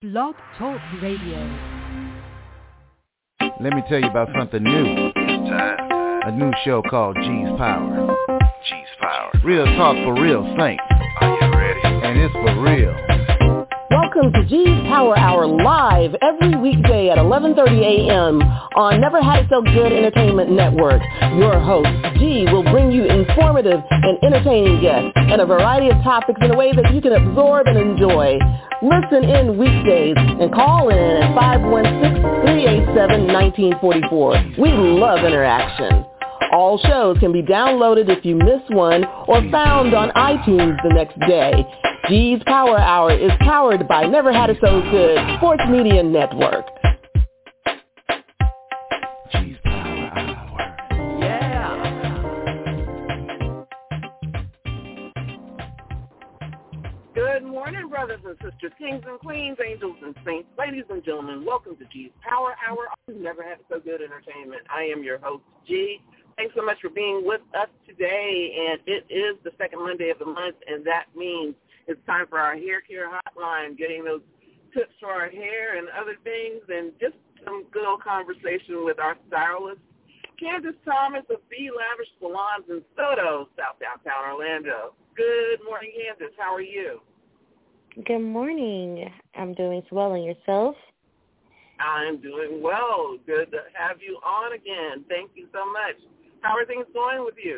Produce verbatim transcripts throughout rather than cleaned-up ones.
Blog Talk Radio. Let me tell you about something new. A new show called G's Power. G's Power. Real talk for real saints. Are you ready? And it's for real. Welcome to G's Power Hour live every weekday at eleven thirty a.m. on Never Had It So Good Entertainment Network. Your host, G, will bring you informative and entertaining guests and a variety of topics in a way that you can absorb and enjoy. Listen in weekdays and call in at five one six, three eight seven, one nine four four. We love interaction. All shows can be downloaded if you miss one or found on iTunes the next day. G's Power Hour is powered by Never Had It So Good Sports Media Network. G's Power Hour. Yeah. Good morning, brothers and sisters, kings and queens, angels and saints, ladies and gentlemen. Welcome to G's Power Hour on Never Had It So Good Entertainment. I am your host, G. Thanks so much for being with us today, and it is the second Monday of the month, and that means it's time for our hair care hotline, getting those tips for our hair and other things, and just some good old conversation with our stylist, Candace Thomas of B Lavish Salons in Soto, South Downtown Orlando. Good morning, Candace. How are you? Good morning. I'm doing well, and yourself? I'm doing well. Good to have you on again. Thank you so much. How are things going with you?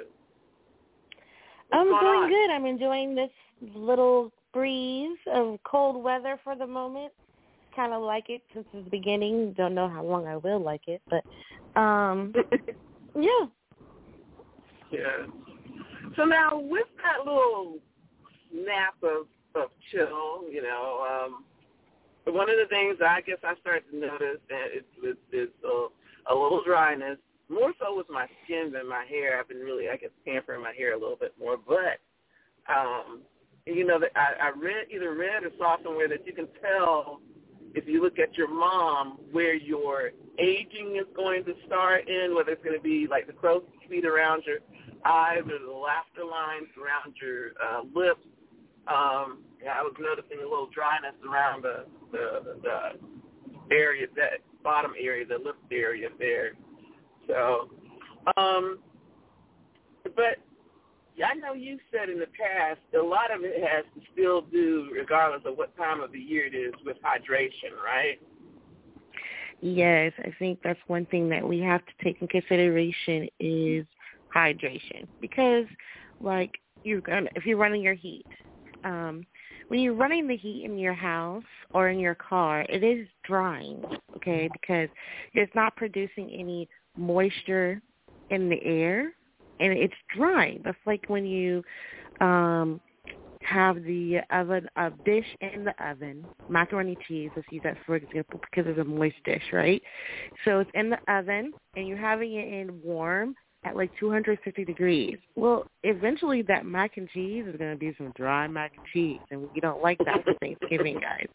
What's I'm going doing on? good. I'm enjoying this little breeze of cold weather for the moment. Kind of like it since the beginning. Don't know how long I will like it, but um, yeah. Yeah. So now with that little nap of, of chill, you know, um, one of the things I guess I started to notice that is, is, is a, a little dryness, more so with my skin than my hair. I've been really, I guess, pampering my hair a little bit more. But, um, you know, I, I read either read or saw somewhere that you can tell if you look at your mom where your aging is going to start in, whether it's going to be like the crow's feet around your eyes or the laughter lines around your uh, lips. Um, yeah, I was noticing a little dryness around the, the, the area, that bottom area, the lip area there. So, um, but I know you said in the past a lot of it has to still do, regardless of what time of the year it is, with hydration, right? Yes, I think that's one thing that we have to take in consideration is hydration, because, like, you're gonna if you're running your heat, um, when you're running the heat in your house or in your car, it is drying, okay, because it's not producing any moisture in the air, and it's drying. That's like when you um, have the oven, a dish in the oven, macaroni cheese, let's use that for example, because it's a moist dish, right? So it's in the oven, and you're having it in warm at like two hundred fifty degrees. Well, eventually that mac and cheese is going to be some dry mac and cheese, and we don't like that for Thanksgiving, guys.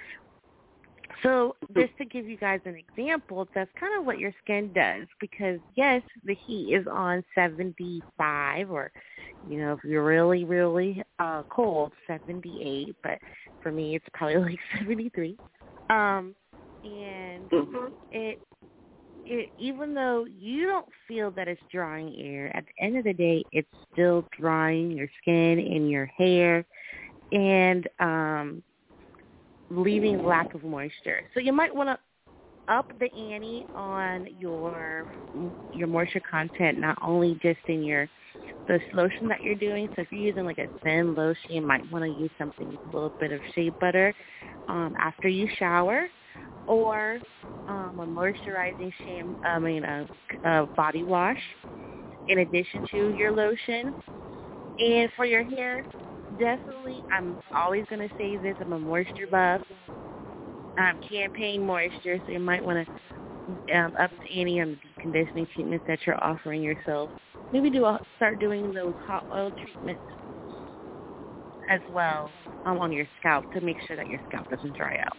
So just to give you guys an example, that's kind of what your skin does, because, yes, the heat is on seventy-five, or, you know, if you're really, really uh, cold, seventy-eight, but for me it's probably like seventy-three. Um, and Mm-hmm. it, it, even though you don't feel that it's drying air, at the end of the day, it's still drying your skin and your hair, and um, leaving lack of moisture. So you might want to up the ante on your your moisture content, not only just in your the lotion that you're doing. So if you're using like a thin lotion, you might want to use something with a little bit of shea butter um, after you shower, or um, a moisturizing sham, I mean a, a body wash in addition to your lotion. And for your hair, definitely, I'm always going to say this, I'm a moisture buff. Um, campaign moisture, so you might want to um, up the ante on the conditioning treatments that you're offering yourself. Maybe do a, start doing those hot oil treatments as well um, on your scalp to make sure that your scalp doesn't dry out.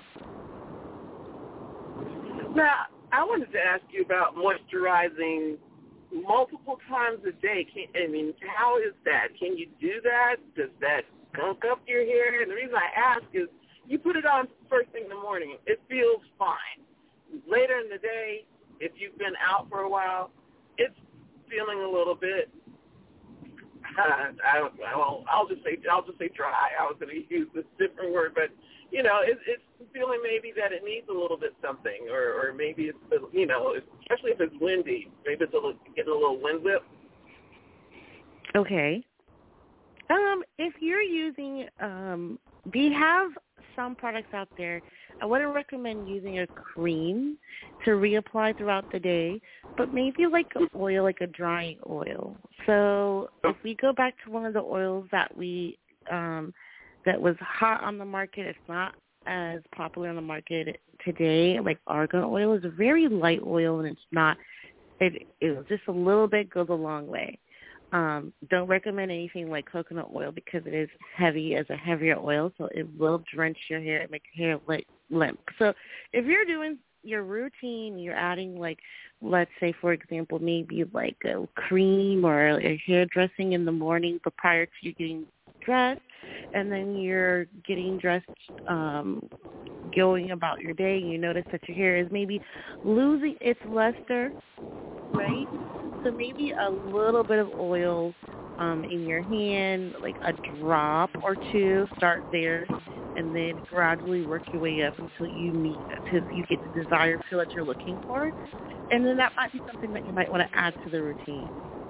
Now, I wanted to ask you about moisturizing multiple times a day. Can, I mean, how is that? Can you do that? Does that gunk up your hair? And the reason I ask is you put it on first thing in the morning, it feels fine. Later in the day, if you've been out for a while, it's feeling a little bit. Uh, I don't. Well, I'll just say I'll just say dry. I was going to use this different word, but you know, it, it's feeling maybe that it needs a little bit something, or, or maybe it's you know, especially if it's windy, maybe it's a little, getting a little wind whip. Okay. Um, if you're using, um, we have some products out there. I wouldn't recommend using a cream to reapply throughout the day, but maybe like an oil, like a drying oil. So if we go back to one of the oils that we, um, that was hot on the market, it's not as popular on the market today, like argan oil is a very light oil, and it's not, it, it just a little bit goes a long way. Um, don't recommend anything like coconut oil because it is heavy as a heavier oil, so it will drench your hair and make your hair like limp. So if you're doing your routine, you're adding like, let's say, for example, maybe like a cream or a hair dressing in the morning but prior to you getting dressed, and then you're getting dressed, um, going about your day, and you notice that your hair is maybe losing its luster, right? So maybe a little bit of oil um, in your hand, like a drop or two, start there, and then gradually work your way up until you meet, until you get the desired feel that you're looking for. And then that might be something that you might want to add to the routine.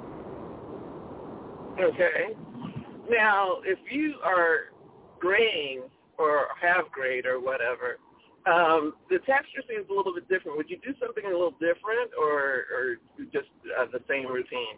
Okay. Now, if you are graying or have grayed or whatever, Um, the texture seems a little bit different. Would you do something a little different, or, or just uh, the same routine?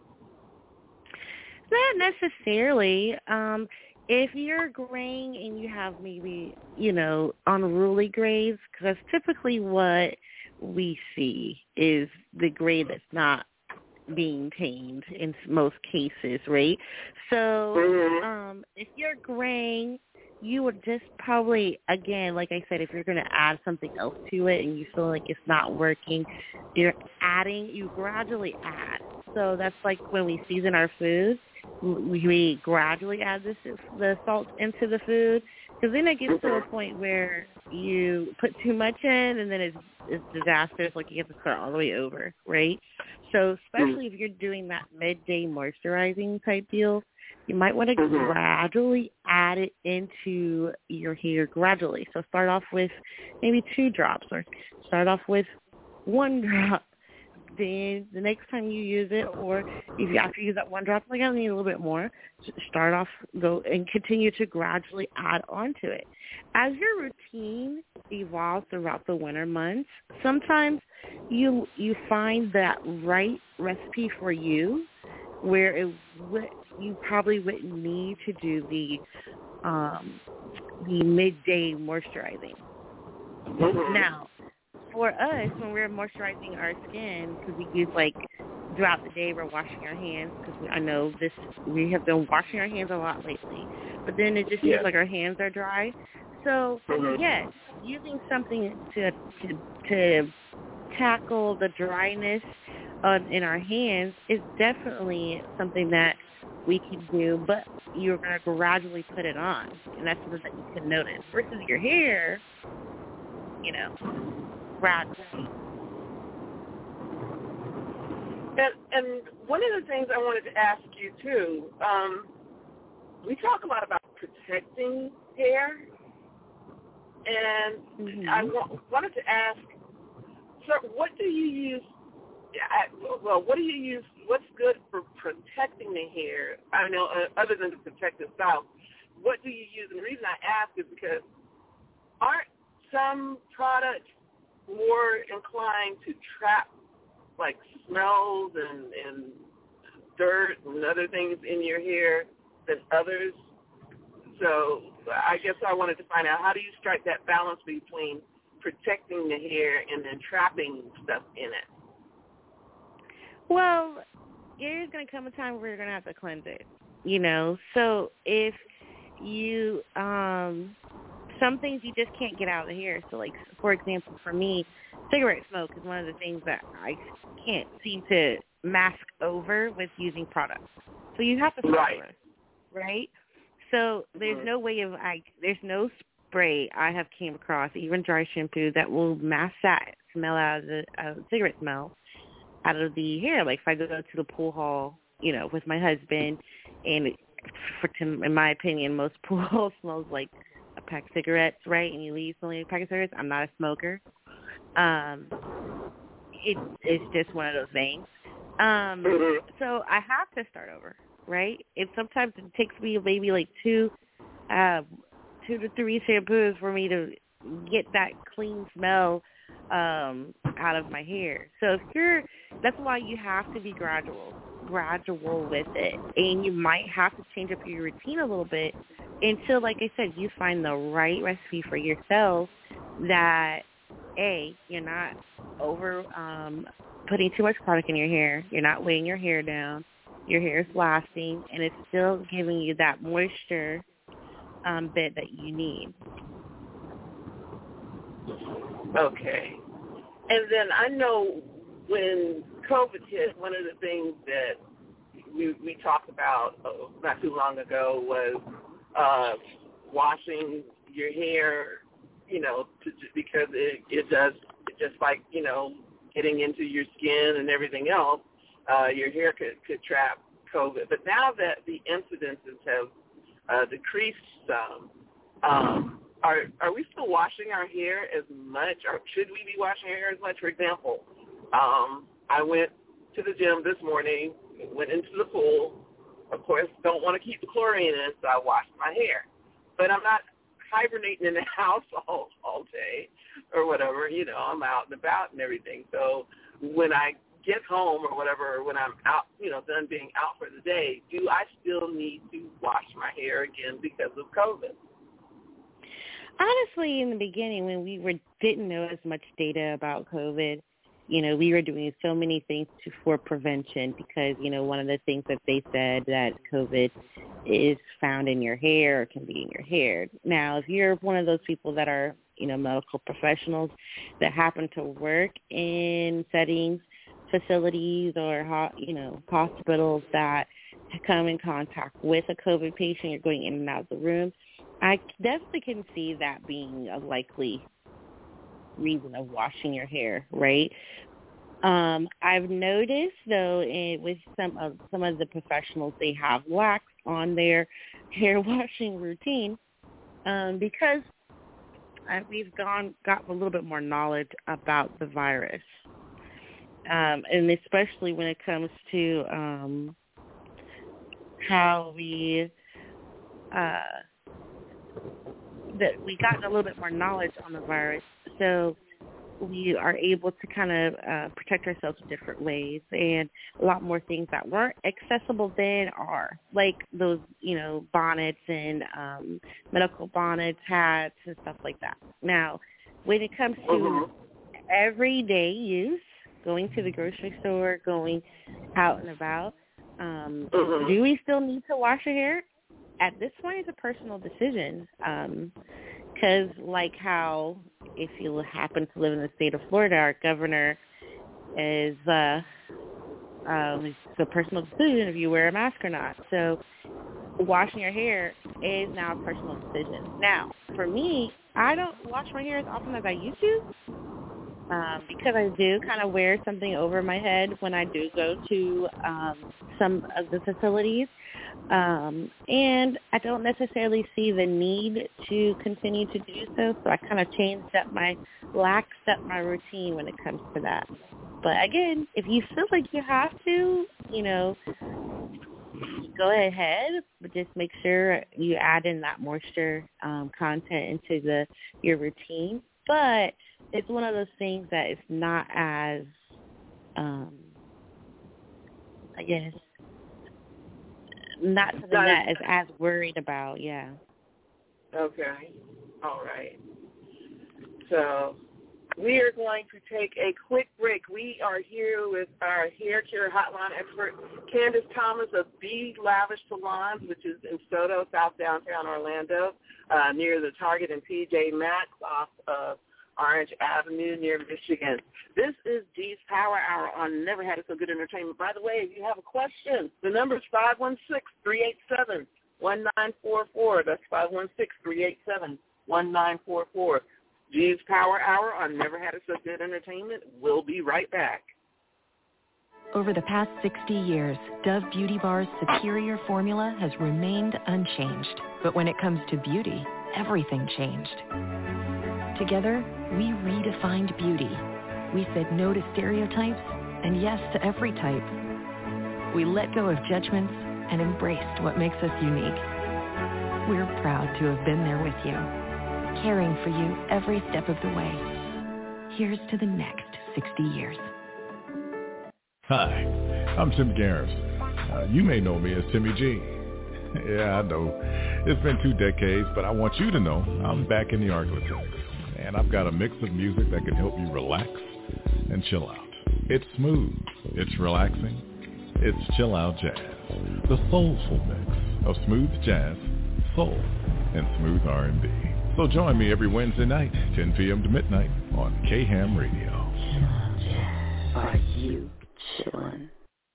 Not necessarily. Um, if you're graying and you have maybe, you know, unruly grays, because that's typically what we see is the gray that's not being tamed in most cases, right? So mm-hmm. um, if you're graying, you would just probably, again, like I said, if you're going to add something else to it and you feel like it's not working, you're adding, you gradually add. So that's like when we season our food, we gradually add this, the salt into the food, because then it gets to a point where you put too much in and then it's, it's disastrous, like you have to start all the way over, right? So especially if you're doing that midday moisturizing type deal, you might want to mm-hmm. gradually add it into your hair gradually. So start off with maybe two drops, or start off with one drop. Then the next time you use it, or if you after you use that one drop, like I need a little bit more, start off, go and continue to gradually add onto it. As your routine evolves throughout the winter months, sometimes you you find that right recipe for you, where it would, you probably wouldn't need to do the um, the midday moisturizing. Mm-hmm. Now, for us, when we're moisturizing our skin, because we use like throughout the day, we're washing our hands, because I know this, we have been washing our hands a lot lately, but then it just seems yeah. like our hands are dry. So mm-hmm. yes, using something to to, to tackle the dryness uh, in our hands is definitely something that we can do, but you're going to gradually put it on, and that's something that you can notice. Versus your hair, you know, gradually. And, and one of the things I wanted to ask you, too, um, we talk a lot about protecting hair, and mm-hmm. I w- wanted to ask, so what do you use, I, well, what do you use, what's good for protecting the hair? I know, uh, other than the protective style, what do you use? And the reason I ask is because aren't some products more inclined to trap, like, smells and, and dirt and other things in your hair than others? So I guess I wanted to find out, how do you strike that balance between protecting the hair and then trapping stuff in it? Well, there's going to come a time where you're going to have to cleanse it, you know. So if you, um, some things you just can't get out of the hair. So, like, for example, for me, cigarette smoke is one of the things that I can't seem to mask over with using products. So you have to start right. over, right? So there's no way of, I, there's no spray I have came across, even dry shampoo, that will mask that smell out of the uh, cigarette smell out of the hair. Like if I go to the pool hall, you know, with my husband, and it, for in my opinion, most pool hall smells like a pack of cigarettes, right? And you leave smelling a pack of cigarettes. I'm not a smoker. Um, it, it's just one of those things. Um, so I have to start over, right? And sometimes it takes me maybe like two, uh, two to three shampoos for me to get that clean smell um, out of my hair. So if you're, that's why you have to be gradual, gradual with it, and you might have to change up your routine a little bit until, like I said, you find the right recipe for yourself that, A, you're not over um, putting too much product in your hair, you're not weighing your hair down, your hair is lasting, and it's still giving you that moisture um, bit that you need. Okay. And then I know when COVID hit, one of the things that we, we talked about uh, not too long ago was uh, washing your hair, you know, to, because it, it does, it just like, you know, getting into your skin and everything else, uh, your hair could, could trap COVID. But now that the incidences have uh, decreased some, um, are are we still washing our hair as much, or should we be washing our hair as much? For example, um, I went to the gym this morning, went into the pool. Of course, don't want to keep the chlorine in, so I washed my hair. But I'm not hibernating in the house all, all day or whatever. You know, I'm out and about and everything. So when I get home or whatever, when I'm out, you know, done being out for the day, do I still need to wash my hair again because of COVID? Honestly, in the beginning, when we were didn't know as much data about COVID, you know, we were doing so many things to, for prevention because, you know, one of the things that they said that COVID is found in your hair or can be in your hair. Now, if you're one of those people that are, you know, medical professionals that happen to work in settings, facilities or, you know, hospitals that come in contact with a COVID patient, you're going in and out of the room, I definitely can see that being a likely reason of washing your hair, right? Um, I've noticed, though, in, with some of some of the professionals, they have wax on their hair washing routine um, because uh, we've gone got a little bit more knowledge about the virus, um, and especially when it comes to um, how we. Uh, that we got a little bit more knowledge on the virus, so we are able to kind of uh, protect ourselves in different ways, and a lot more things that weren't accessible then are, like those, you know, bonnets and um, medical bonnets, hats, and stuff like that. Now, when it comes to everyday use, going to the grocery store, going out and about, um, mm-hmm. do we still need to wash our hair? At this point, it's a personal decision because, um, like how if you happen to live in the state of Florida, our governor is uh, um, it's a personal decision if you wear a mask or not. So washing your hair is now a personal decision. Now, for me, I don't wash my hair as often as I used to um, because I do kind of wear something over my head when I do go to um, some of the facilities. Um, and I don't necessarily see the need to continue to do so, so I kind of changed up my, laxed up my routine when it comes to that. But again, if you feel like you have to, you know, go ahead, but just make sure you add in that moisture um, content into the your routine. But it's one of those things that is not as, um, I guess, not something that is as worried about, yeah. Okay. All right. So we are going to take a quick break. We are here with our hair care hotline expert, Candace Thomas of Be Lavish Salons, which is in Soto, South Downtown Orlando, uh, near the Target and T J Maxx off of Orange Avenue near Michigan. This is G's Power Hour on Never Had It So Good Entertainment. By the way, if you have a question, the number is five one six, three eight seven, one nine four four. That's five one six, three eight seven, one nine four four. G's Power Hour on Never Had It So Good Entertainment. We'll be right back. Over the past sixty years, Dove Beauty Bar's superior formula has remained unchanged. But when it comes to beauty, everything changed. Together, we redefined beauty. We said no to stereotypes and yes to every type. We let go of judgments and embraced what makes us unique. We're proud to have been there with you, caring for you every step of the way. Here's to the next sixty years. Hi, I'm Tim Garrison. Uh, you may know me as Timmy G. Yeah, I know. It's been two decades, but I want you to know I'm back in the Arklatex. And I've got a mix of music that can help you relax and chill out. It's smooth. It's relaxing. It's chill out jazz. The soulful mix of smooth jazz, soul, and smooth R and B. So join me every Wednesday night, ten p.m. to midnight on K-Ham Radio. Are you chillin'?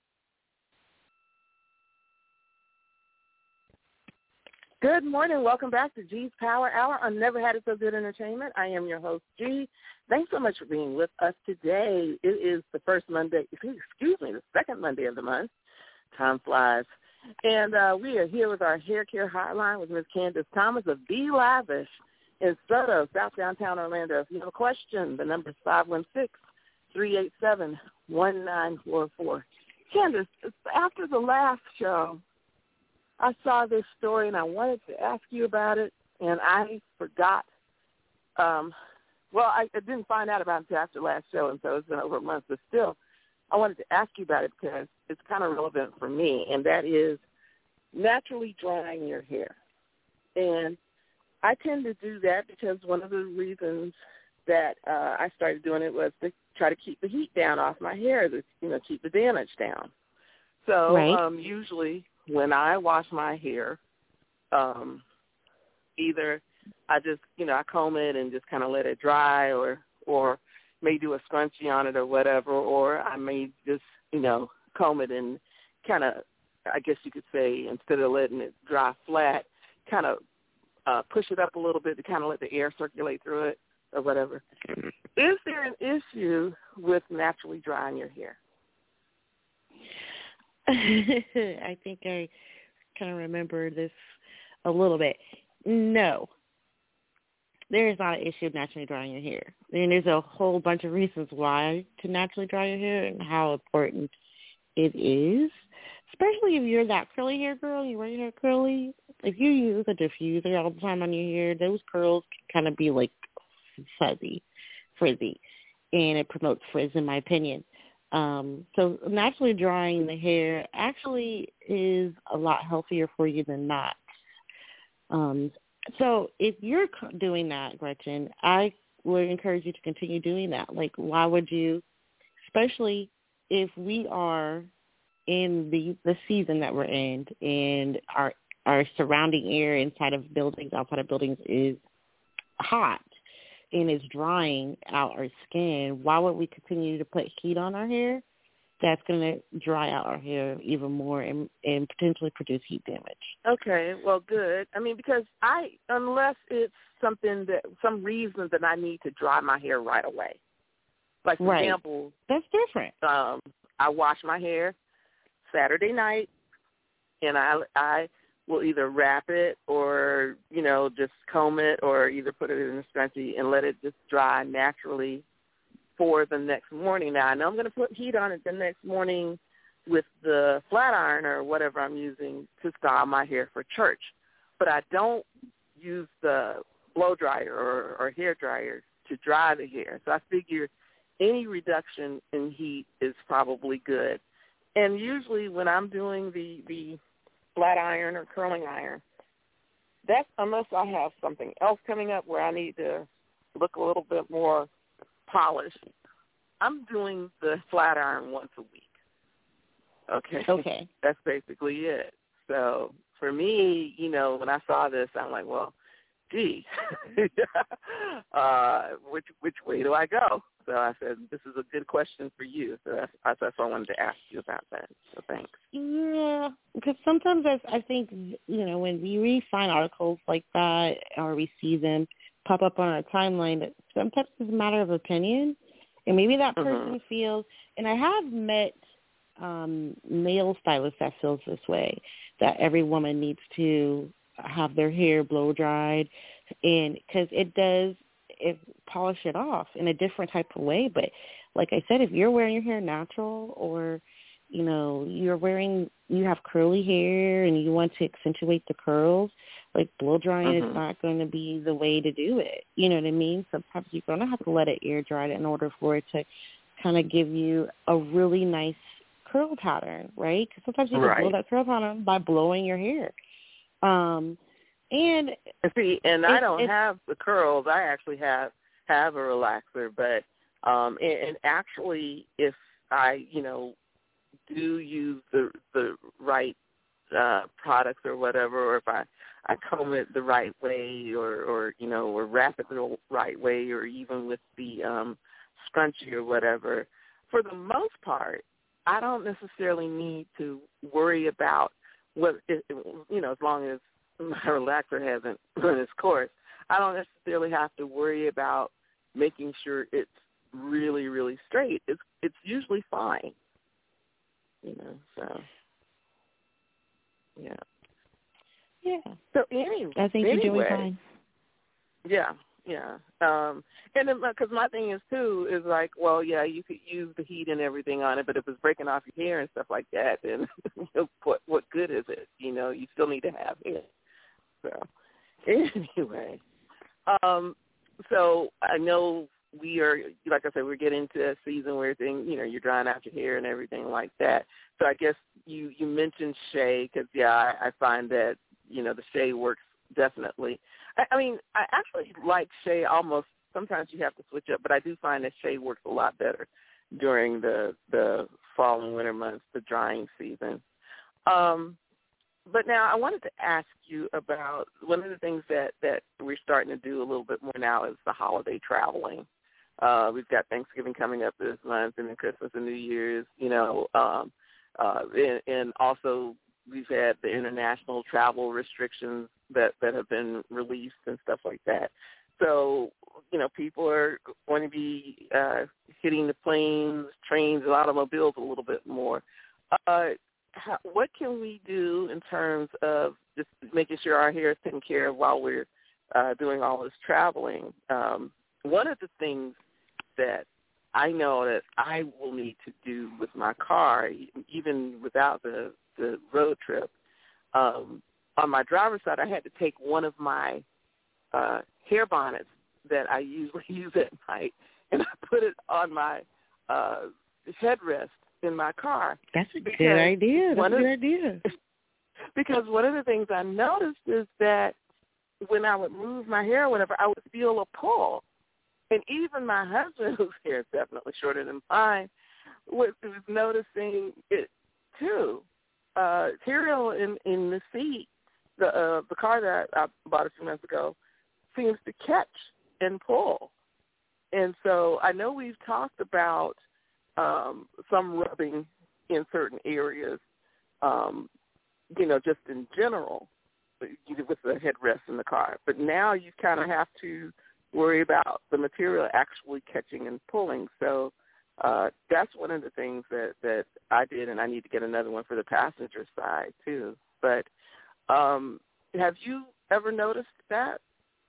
Good morning. Welcome back to G's Power Hour on Never Had It So Good Entertainment. I am your host, G. Thanks so much for being with us today. It is the first Monday, excuse me, the second Monday of the month. Time flies. And uh, we are here with our hair care hotline with Miz Candace Thomas of Be Lavish in Soto, South Downtown Orlando. If you have a question, the number is five one six, three eight seven, one nine four four. Candace, after the last show, I saw this story, and I wanted to ask you about it, and I forgot. Um, well, I, I didn't find out about it until after last show, and so it's been over a month. But still, I wanted to ask you about it because it's kind of relevant for me, and that is naturally drying your hair. And I tend to do that because one of the reasons that uh, I started doing it was to try to keep the heat down off my hair, to, you know, keep the damage down. So right. um, usually when I wash my hair, um, either I just, you know, I comb it and just kind of let it dry, or or may do a scrunchie on it or whatever, or I may just, you know, comb it and kind of, I guess you could say, instead of letting it dry flat, kind of uh, push it up a little bit to kind of let the air circulate through it or whatever. Is there an issue with naturally drying your hair? I think I kind of remember this a little bit. No, there is not an issue of naturally drying your hair. And there's a whole bunch of reasons why to naturally dry your hair and how important it is, especially if you're that curly hair girl, you wear your hair curly. If you use a diffuser all the time on your hair, those curls can kind of be like fuzzy, frizzy, and it promotes frizz, in my opinion. Um, so naturally drying the hair actually is a lot healthier for you than not. Um, so if you're doing that, Gretchen, I would encourage you to continue doing that. Like, why would you, especially if we are in the, the season that we're in and our, our surrounding air inside of buildings, outside of buildings is hot and is drying out our skin, why would we continue to put heat on our hair? That's going to dry out our hair even more and, and potentially produce heat damage. Okay, well, good. I mean, because I, unless it's something that, some reason that I need to dry my hair right away. Like, for right. example. That's different. Um, I wash my hair Saturday night, and I, I will either wrap it or, you know, just comb it or either put it in a scrunchie and let it just dry naturally for the next morning. Now, I know I'm going to put heat on it the next morning with the flat iron or whatever I'm using to style my hair for church, but I don't use the blow dryer or, or hair dryer to dry the hair. So I figure any reduction in heat is probably good. And usually when I'm doing the, the flat iron or curling iron, that's unless I have something else coming up where I need to look a little bit more polished, I'm doing the flat iron once a week. Okay. Okay. That's basically it. So for me, you know, when I saw this, I'm like, well, gee, uh, which which way do I go? So I said, this is a good question for you. So that's, that's why I wanted to ask you about that. So thanks. Yeah, because sometimes I, I think, you know, when we read find articles like that or we see them, pop up on our timeline that sometimes it's a matter of opinion, and maybe that person mm-hmm. feels. And I have met um, male stylists that feels this way, that every woman needs to have their hair blow dried, and because it does, it polish it off in a different type of way. But like I said, if you're wearing your hair natural, or you know you're wearing, you have curly hair and you want to accentuate the curls, like blow drying mm-hmm. is not going to be the way to do it. You know what I mean? Sometimes you're going to have to let it air dry in order for it to kind of give you a really nice curl pattern, right? Because sometimes you can right. blow that curl pattern by blowing your hair. Um, and see, and I don't it, have the curls. I actually have have a relaxer, but um, and, and actually, if I, you know, do use the the right uh, products or whatever, or if I, I comb it the right way, or, or you know, or wrap it the right way, or even with the um, scrunchie or whatever, for the most part, I don't necessarily need to worry about what, it, you know, as long as my relaxer hasn't run its course, I don't necessarily have to worry about making sure it's really, really straight. It's it's usually fine, you know. So, yeah, yeah. So anyway, I think anyway, you're doing fine. Yeah, yeah. Um, and because my thing is too is like, well, yeah, you could use the heat and everything on it, but if it's breaking off your hair and stuff like that, then you know, what what good is it? You know, you still need to have hair. So anyway, um, so I know we are, like I said, we're getting to a season where things, you know, you're drying out your hair and everything like that. So I guess you, you mentioned shea because, yeah, I, I find that, you know, the shea works definitely. I, I mean, I actually like shea almost. Sometimes you have to switch up, but I do find that shea works a lot better during the, the fall and winter months, the drying season. Um, But now I wanted to ask you about one of the things that, that we're starting to do a little bit more now is the holiday traveling. Uh, we've got Thanksgiving coming up this month, and then Christmas and New Year's, you know, um, uh, and, and also we've had the international travel restrictions that, that have been released and stuff like that. So, you know, people are going to be uh, hitting the planes, trains, and automobiles a little bit more. Uh, How, what can we do in terms of just making sure our hair is taken care of while we're uh, doing all this traveling? Um, one of the things that I know that I will need to do with my car, even without the, the road trip, um, on my driver's side, I had to take one of my uh, hair bonnets that I usually use at night, and I put it on my uh, headrest in my car. That's a good idea. That's a good of, idea. Because one of the things I noticed is that when I would move my hair or whatever, I would feel a pull. And even my husband, whose hair is definitely shorter than mine, was, was noticing it too. Uh, material in, in the seat, the uh, the car that I bought a few months ago, seems to catch and pull. And so I know we've talked about um, some rubbing in certain areas, um, you know, just in general, with the headrest in the car. But now you kind of have to worry about the material actually catching and pulling. So uh, that's one of the things that, that I did, and I need to get another one for the passenger side too. But um, have you ever noticed that?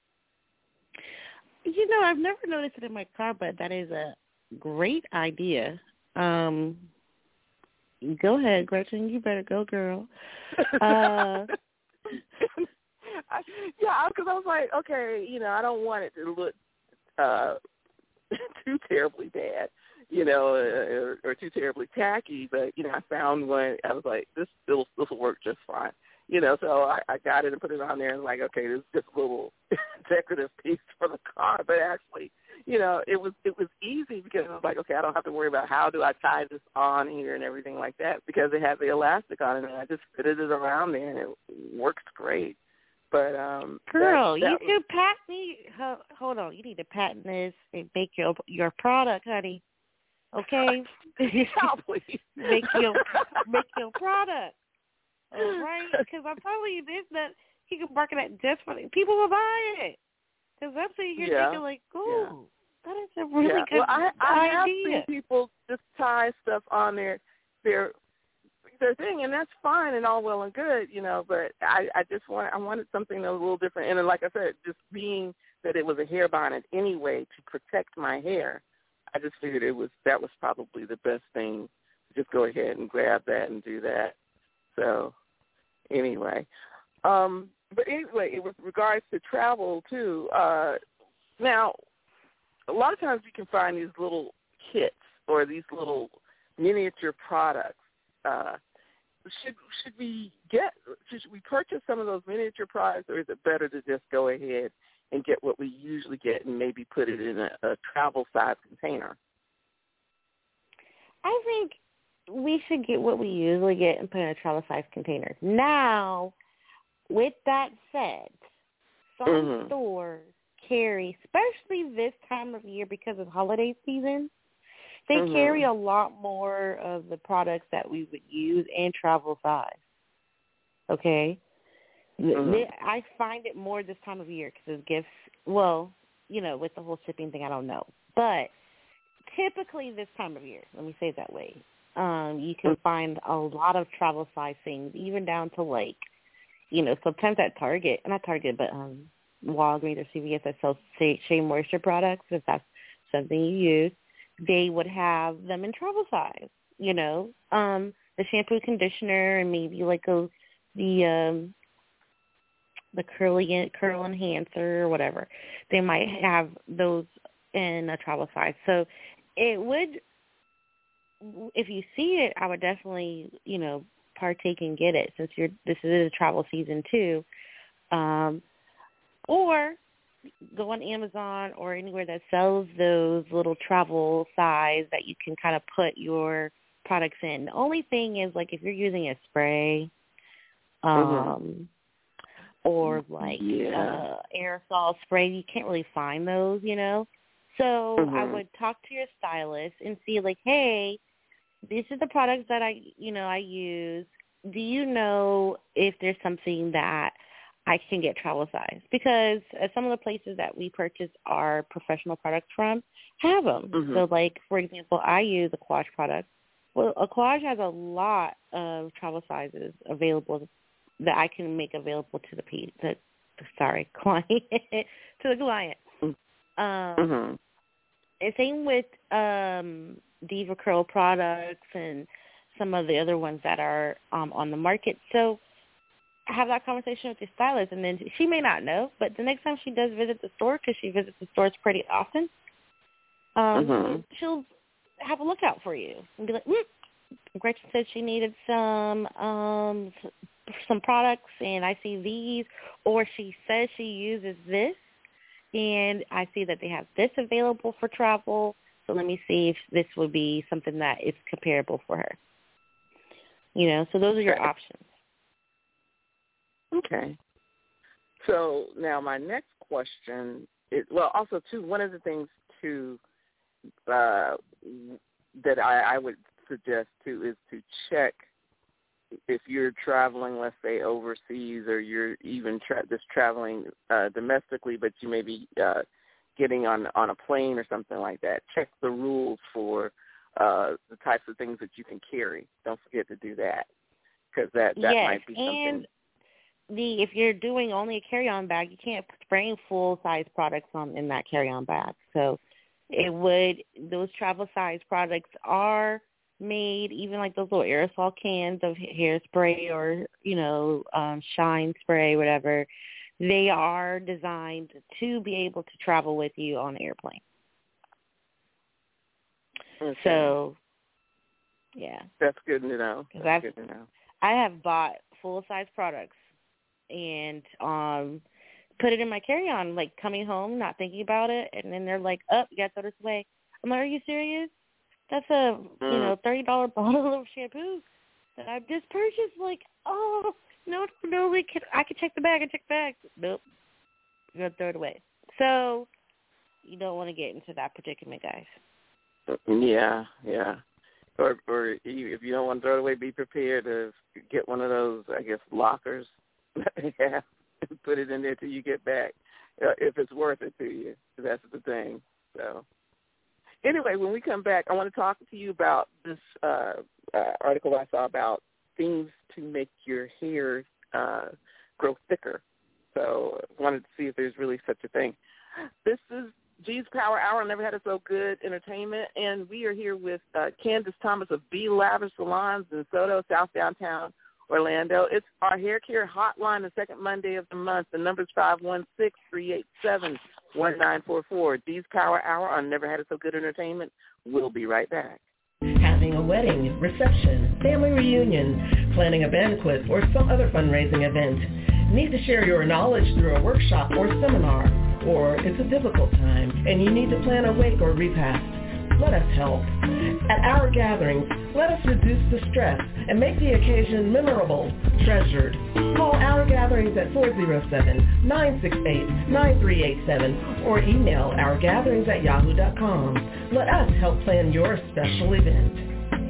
You know, I've never noticed it in my car, but that is a great idea. Um, go ahead, Gretchen. You better go, girl. Uh, I, yeah, because I was like, okay, you know, I don't want it to look uh, too terribly bad, you know, or, or too terribly tacky. But you know, I found one. I was like, this will this will work just fine. You know, so I, I got it and put it on there and like, okay, this is just a little decorative piece for the car. But actually, you know, it was it was easy because I was like, okay, I don't have to worry about how do I tie this on here and everything like that because it has the elastic on it and I just fitted it around there and it works great. But um, girl, that, that you was, can patent me. Hold on, you need to patent this and make your your product, honey. Okay, probably make your make your product. All right, because I'm telling you this, that he can market it just for people will buy it. Because that's what you're Yeah. thinking, like, oh, yeah. that is a really yeah. good well, I, I have idea. seen people just tie stuff on their their their thing, and that's fine and all well and good, you know. But I, I just want I wanted something a little different, and then, like I said, just being that it was a hair bonnet anyway to protect my hair, I just figured it was that was probably the best thing. Just go ahead and grab that and do that. So anyway. Um, but anyway, with regards to travel, too, uh, now, a lot of times you can find these little kits or these little miniature products. Uh, should should we get, should we purchase some of those miniature products, or is it better to just go ahead and get what we usually get and maybe put it in a, a travel-size container? I think we should get what we usually get and put in a travel-size container. Now, with that said, some mm-hmm. stores carry, especially this time of year because of holiday season, they mm-hmm. carry a lot more of the products that we would use in travel size. Okay? Mm-hmm. I find it more this time of year because of gifts. Well, you know, with the whole shipping thing, I don't know. But typically this time of year, let me say it that way, um, you can find a lot of travel size things, even down to like, you know, sometimes at Target, not Target, but um, Walgreens or C V S that sells Shea Moisture products, if that's something you use, they would have them in travel size, you know, um, the shampoo, conditioner, and maybe like a, the um, the curly curl enhancer or whatever. They might have those in a travel size. So it would, if you see it, I would definitely, you know, partake and get it since you're this is a travel season too. Um, or go on Amazon or anywhere that sells those little travel size that you can kind of put your products in. The only thing is, like, if you're using a spray um, mm-hmm. or, like, yeah. uh, aerosol spray, you can't really find those, you know. So mm-hmm. I would talk to your stylist and see, like, hey, these are the products that I, you know, I use. Do you know if there's something that I can get travel size? Because uh, some of the places that we purchase our professional products from have them. Mm-hmm. So, like, for example, I use a Aquage product. Well, Aquage has a lot of travel sizes available that I can make available to the, the sorry, client, to the client. Um, mm-hmm. And same with um, Diva Curl products and some of the other ones that are um, on the market. So have that conversation with your stylist, and then she may not know, but the next time she does visit the store, because she visits the stores pretty often, um, mm-hmm. she'll have a lookout for you and be like, mm, Gretchen said she needed some um, some products, and I see these, or she says she uses this, and I see that they have this available for travel, so let me see if this would be something that is comparable for her. You know, so those are your options. Okay. So now my next question is, well, also, too, one of the things, too, uh, that I, I would suggest, too, is to check if you're traveling, let's say, overseas, or you're even tra- just traveling uh, domestically, but you may be uh, getting on, on a plane or something like that. Check the rules for uh, the types of things that you can carry. Don't forget to do that, because that, that yes, might be something. And the if you're doing only a carry-on bag, you can't bring full-size products on in that carry-on bag. So it would those travel-size products are made, even like those little aerosol cans of hairspray or, you know, um, shine spray, whatever. They are designed to be able to travel with you on an airplane. Okay. So, yeah. That's good to know. That's I've, good to know. I have bought full-size products and um, put it in my carry-on, like coming home, not thinking about it, and then they're like, oh, you got to throw this away. I'm like, are you serious? That's a, mm. you know, thirty dollars bottle of shampoo that I just purchased. Like, oh, no, no, we can, I can check the bag, I check the bag. Nope. You're going to throw it away. So you don't want to get into that predicament, guys. Yeah, yeah. Or, or if you don't want to throw it away, be prepared to get one of those, I guess, lockers that they have and put it in there till you get back. uh, if it's worth it to you. That's the thing. So anyway, when we come back, I want to talk to you about this uh, uh, article I saw about things to make your hair uh, grow thicker. So I wanted to see if there's really such a thing. This is G's Power Hour. Never had it so good entertainment, and we are here with uh, Candace Thomas of Be Lavish Salons in Soto, South Downtown Orlando. It's our hair care hotline, the second Monday of the month. The number is five one six, three eight seven, one nine four four. G's Power Hour on Never Had It So Good Entertainment. We'll be right back. Having a wedding, reception, family reunion, planning a banquet, or some other fundraising event. Need to share your knowledge through a workshop or seminar, or it's a difficult time and you need to plan a wake or repast. Let us help. At our gatherings, let us reduce the stress and make the occasion memorable, treasured. Call our gatherings at four oh seven, nine six eight, nine three eight seven or email ourgatherings at yahoo dot com. Let us help plan your special event.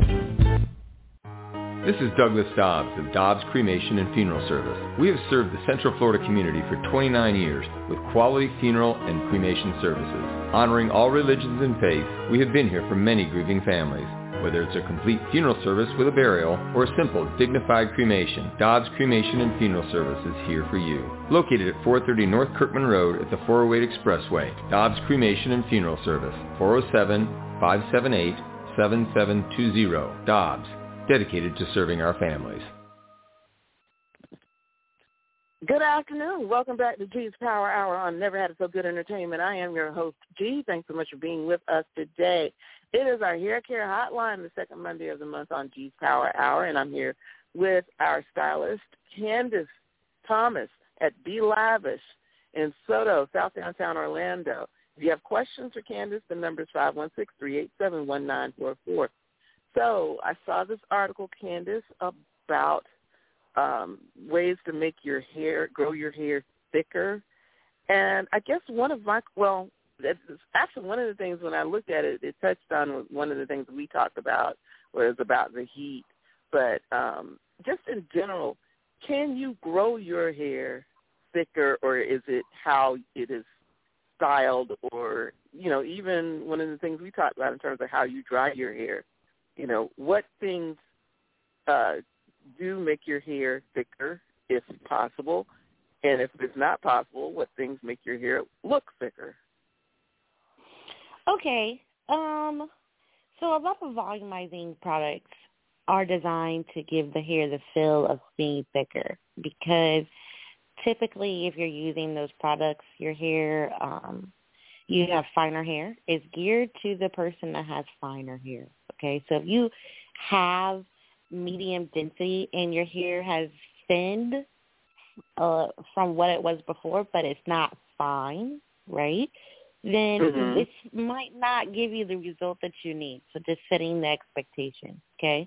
This is Douglas Dobbs of Dobbs Cremation and Funeral Service. We have served the Central Florida community for twenty-nine years with quality funeral and cremation services. Honoring all religions and faiths, we have been here for many grieving families. Whether it's a complete funeral service with a burial or a simple, dignified cremation, Dobbs Cremation and Funeral Service is here for you. Located at four thirty North Kirkman Road at the four oh eight Expressway, Dobbs Cremation and Funeral Service, four oh seven, five seven eight, seven seven two zero. Dobbs, dedicated to serving our families. Good afternoon. Welcome back to G's Power Hour on Never Had It So Good Entertainment. I am your host, G. Thanks so much for being with us today. It is our hair care hotline, the second Monday of the month on G's Power Hour, and I'm here with our stylist, Candace Thomas at Be Lavish in Soto, South Downtown Orlando. If you have questions for Candace, the number is five one six, three eight seven, one nine four four. So I saw this article, Candace, about um, ways to make your hair, grow your hair thicker. And I guess one of my, well, it's actually one of the things when I looked at it, it touched on one of the things we talked about, was about the heat. But um, just in general, can you grow your hair thicker, or is it how it is styled, or, you know, even one of the things we talked about in terms of how you dry your hair? You know, what things uh, do make your hair thicker, if possible? And if it's not possible, what things make your hair look thicker? Okay. Um, so a lot of volumizing products are designed to give the hair the feel of being thicker, because typically if you're using those products, your hair, um, you have finer hair. It's geared to the person that has finer hair. Okay, so if you have medium density and your hair has thinned uh, from what it was before, but it's not fine, right, then mm-hmm. it might not give you the result that you need. So just setting the expectation, okay?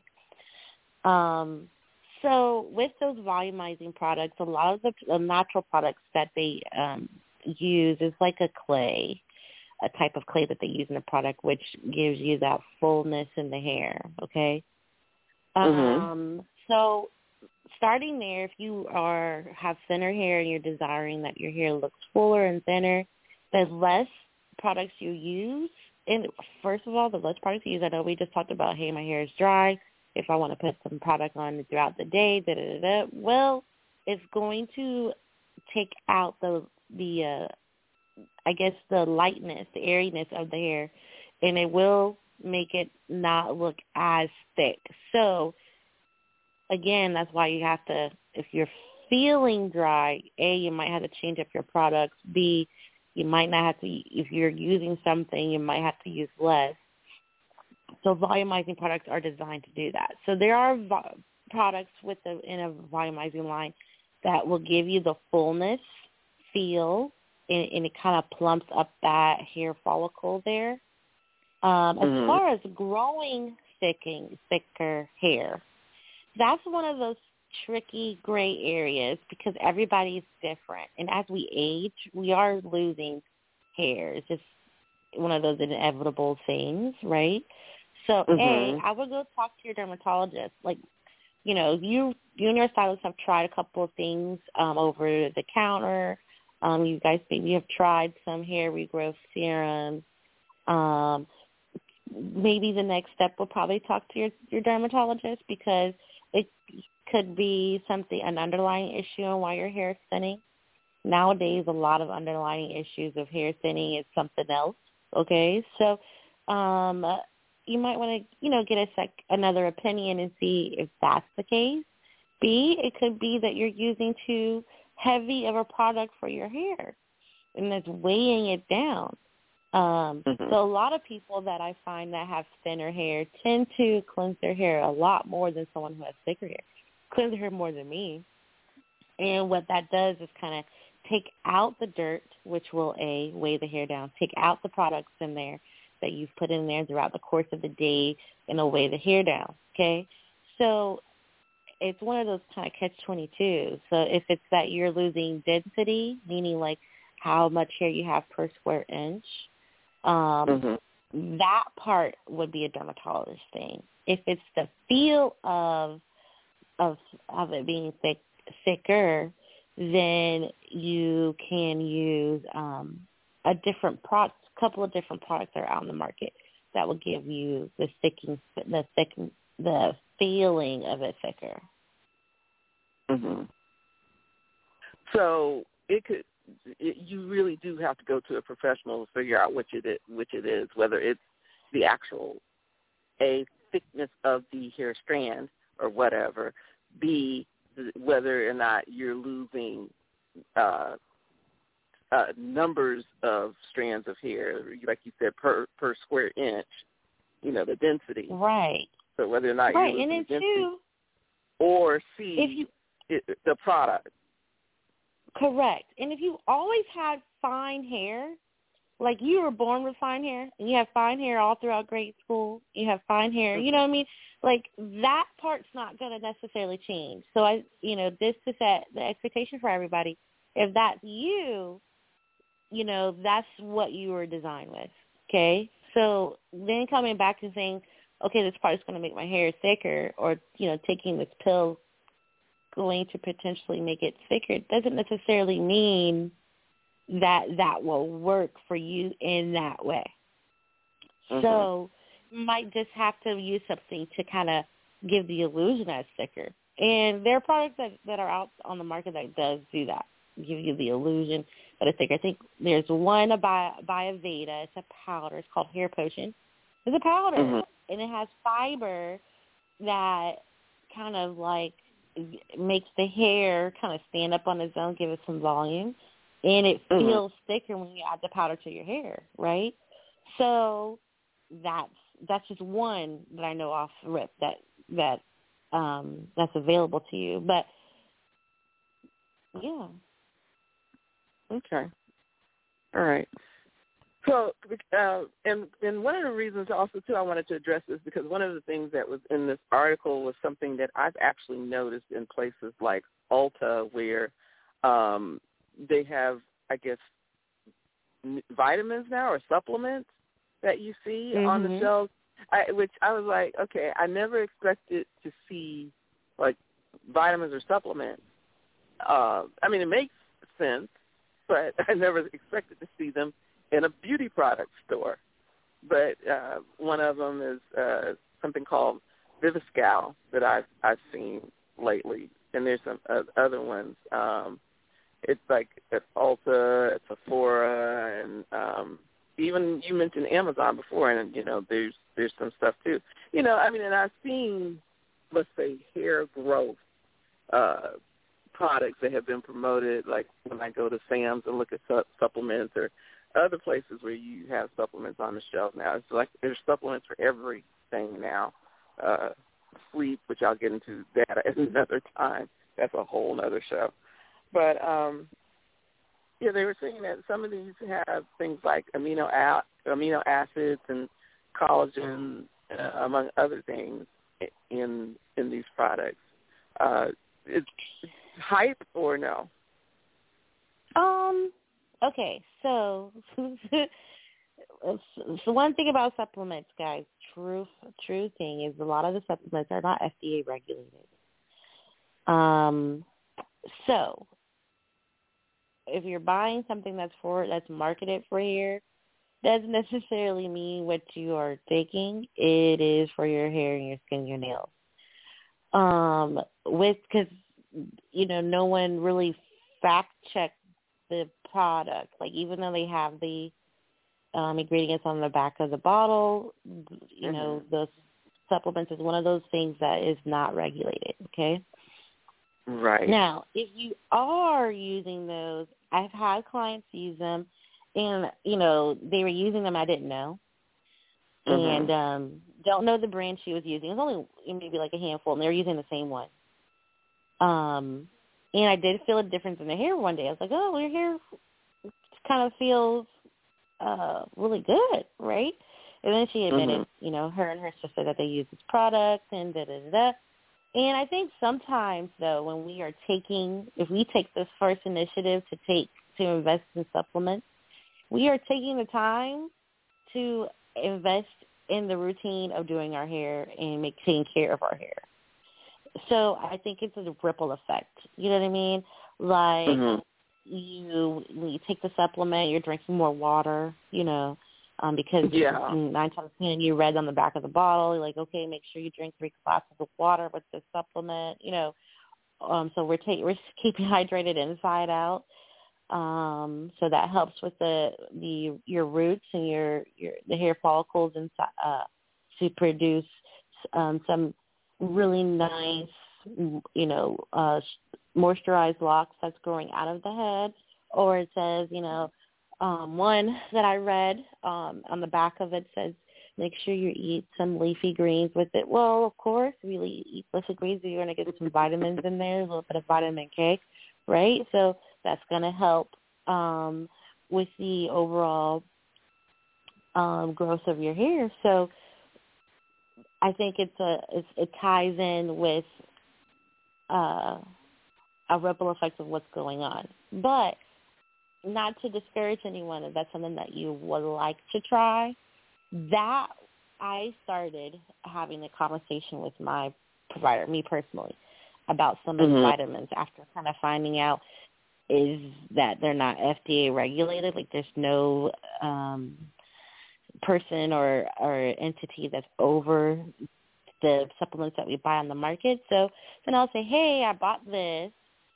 Um, so with those volumizing products, a lot of the, the natural products that they um, use is like a clay, a type of clay that they use in the product, which gives you that fullness in the hair, okay? Mm-hmm. Um, so starting there, if you are have thinner hair and you're desiring that your hair looks fuller and thinner, the less products you use, and first of all, the less products you use, I know we just talked about, hey, my hair is dry, if I want to put some product on it throughout the day, da-da-da-da, well, it's going to take out the, the uh, I guess, the lightness, the airiness of the hair, and it will make it not look as thick. So, again, that's why you have to, if you're feeling dry, A, you might have to change up your products. B, you might not have to, if you're using something, you might have to use less. So volumizing products are designed to do that. So there are vo- products with the, in a volumizing line that will give you the fullness, feel, and, and it kind of plumps up that hair follicle there. Um, mm-hmm. As far as growing thicking, thicker hair, that's one of those tricky gray areas because everybody is different. And as we age, we are losing hair. It's just one of those inevitable things, right? So, mm-hmm. A, I would go talk to your dermatologist. Like, you know, you you and your stylist have tried a couple of things um, over the counter, Um, you guys maybe have tried some hair regrowth serums. Um, maybe the next step will probably talk to your, your dermatologist, because it could be something, an underlying issue on why your hair is thinning. Nowadays, a lot of underlying issues of hair thinning is something else. Okay, so um, you might want to, you know, get a sec- another opinion and see if that's the case. B, it could be that you're using too heavy of a product for your hair, and it's weighing it down. Um, mm-hmm. So a lot of people that I find that have thinner hair tend to cleanse their hair a lot more than someone who has thicker hair. Cleanse their hair more than me. And what that does is kind of take out the dirt, which will, A, weigh the hair down, take out the products in there that you've put in there throughout the course of the day, and it'll weigh the hair down, okay? So it's one of those kind of catch twenty-two. So if it's that you're losing density, meaning like how much hair you have per square inch, um, mm-hmm. that part would be a dermatologist thing. If it's the feel of of of it being thick, thicker, then you can use um, a different product. A couple of different products that are out in the market that will give you the thicking, the thick, the feeling of it thicker. Mm-hmm. So it could. It, you really do have to go to a professional to figure out which it is, which it is, whether it's the actual A, thickness of the hair strand or whatever. B, whether or not you're losing uh, uh, numbers of strands of hair, like you said, per per square inch, you know, the density. Right. So whether or not right. you're losing and density, too, or C, if you, it, the product. Correct. And if you always had fine hair, like you were born with fine hair, and you have fine hair all throughout grade school, you have fine hair, you know what I mean? Like, that part's not going to necessarily change. So, I, you know, this is set the expectation for everybody. If that's you, you know, that's what you were designed with, okay? So then coming back and saying, okay, this part is going to make my hair thicker, or, you know, taking this pill going to potentially make it thicker, it doesn't necessarily mean that that will work for you in that way. Mm-hmm. So you might just have to use something to kind of give the illusion that it's thicker. And there are products that, that are out on the market that does do that, give you the illusion that it's thicker. I think there's one by, by Aveda. It's a powder. It's called Hair Potion. It's a powder, mm-hmm. and it has fiber that kind of like makes the hair kind of stand up on its own, give it some volume. And it mm-hmm. feels thicker when you add the powder to your hair, right? So that's that's just one that I know off the rip that that um, that's available to you. But yeah, okay, all right. So, uh, and and one of the reasons also too I wanted to address this, because one of the things that was in this article was something that I've actually noticed in places like Ulta, where um, they have, I guess, vitamins now or supplements that you see mm-hmm. on the shelves, I, which I was like, okay, I never expected to see, like, vitamins or supplements. Uh, I mean, it makes sense, but I never expected to see them in a beauty product store. But uh, one of them is uh, something called Viviscal that I've, I've seen lately, and there's some uh, other ones. Um, It's like at Ulta, at Sephora, and um, even you mentioned Amazon before, and, you know, there's there's some stuff too. You know, I mean, and I've seen, let's say, hair growth uh, products that have been promoted, like when I go to Sam's and look at su- supplements or other places where you have supplements on the shelf now. It's like there's supplements for everything now. Uh, sleep, which I'll get into that at another time. That's a whole other show. But, um, yeah, they were saying that some of these have things like amino a- amino acids and collagen, uh, among other things, in in these products. Uh, it's hype or no? Um. Okay, so so one thing about supplements, guys, true true thing is a lot of the supplements are not F D A regulated. Um. So if you're buying something that's for that's marketed for hair, doesn't necessarily mean what you are taking. It is for your hair and your skin and your nails. Um, with because you know no one really fact checked the product. Like even though they have the um, ingredients on the back of the bottle, you mm-hmm. know the supplements is one of those things that is not regulated. Okay. Right. Now, if you are using those, I've had clients use them, and, you know, they were using them I didn't know, mm-hmm. and um, don't know the brand she was using. It was only maybe like a handful, and they were using the same one. Um, and I did feel a difference in the hair one day. I was like, oh, your hair kind of feels uh, really good, right? And then she admitted, mm-hmm. you know, her and her sister that they use this product and da-da-da-da. And I think sometimes, though, when we are taking, if we take this first initiative to take, to invest in supplements, we are taking the time to invest in the routine of doing our hair and make, taking care of our hair. So I think it's a ripple effect. You know what I mean? Like mm-hmm. you, when you take the supplement, you're drinking more water, you know, Um, because yeah. nine times ten you read on the back of the bottle, you're like, okay, make sure you drink three glasses of water with this supplement, you know. Um, so we're taking we're keeping hydrated inside out. Um, so that helps with the the your roots and your your the hair follicles inside uh, to produce um, some really nice, you know, uh, moisturized locks that's growing out of the head. Or it says, you know. Um, one that I read um, on the back of it says, make sure you eat some leafy greens with it. Well, of course, really eat leafy greens. You're going to get some vitamins in there, a little bit of vitamin K, right? So that's going to help um, with the overall um, growth of your hair. So I think it's a it's, it ties in with uh, a ripple effect of what's going on. But not to discourage anyone if that's something that you would like to try, that I started having a conversation with my provider, me personally, about some of mm-hmm. the vitamins after kind of finding out is that they're not F D A regulated. Like there's no um, person or, or entity that's over the supplements that we buy on the market. So then I'll say, hey, I bought this,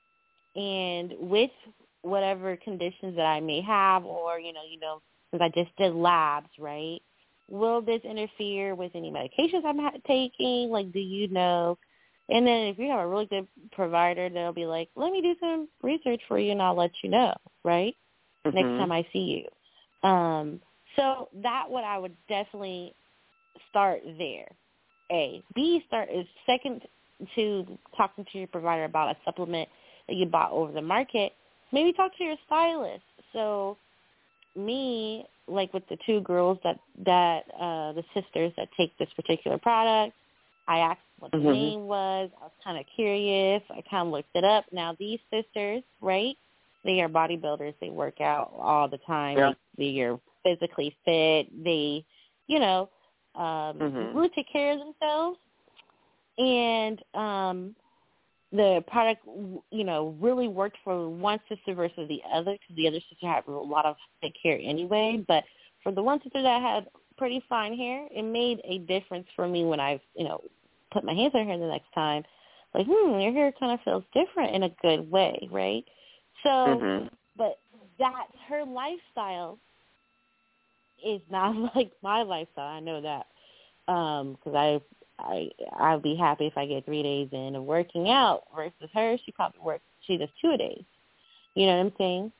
and with whatever conditions that I may have, or, you know, you know, because I just did labs, right? Will this interfere with any medications I'm ha- taking? Like, do you know? And then if you have a really good provider, they'll be like, let me do some research for you and I'll let you know, right? Mm-hmm. Next time I see you. Um, so that what I would definitely start there. A. B, start is second to talking to your provider about a supplement that you bought over the market. Maybe talk to your stylist. So me, like with the two girls that, that uh, the sisters that take this particular product, I asked what the mm-hmm. name was. I was kind of curious. I kind of looked it up. Now, these sisters, right, they are bodybuilders. They work out all the time. Yeah. They, they are physically fit. They, you know, um, mm-hmm. really take care of themselves. And um the product, you know, really worked for one sister versus the other because the other sister had a lot of thick hair anyway. But for the one sister that had pretty fine hair, it made a difference for me when I, you know, put my hands on her the next time. Like, hmm, your hair kind of feels different in a good way, right? So, mm-hmm. but that, her lifestyle is not like my lifestyle. I know that because um, I I I'll be happy if I get three days in of working out versus her. She probably works she does two a days. You know what I'm saying?